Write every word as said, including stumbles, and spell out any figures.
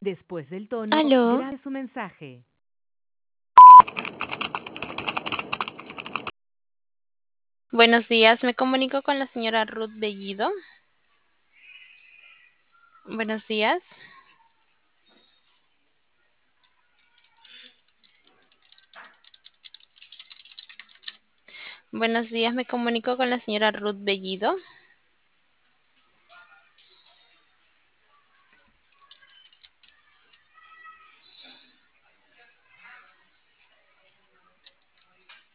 Después del tono, Aló, grabe su mensaje. buenos días, me comunico con la señora Ruth Bellido. Buenos días. Buenos días, me comunico con la señora Ruth Bellido.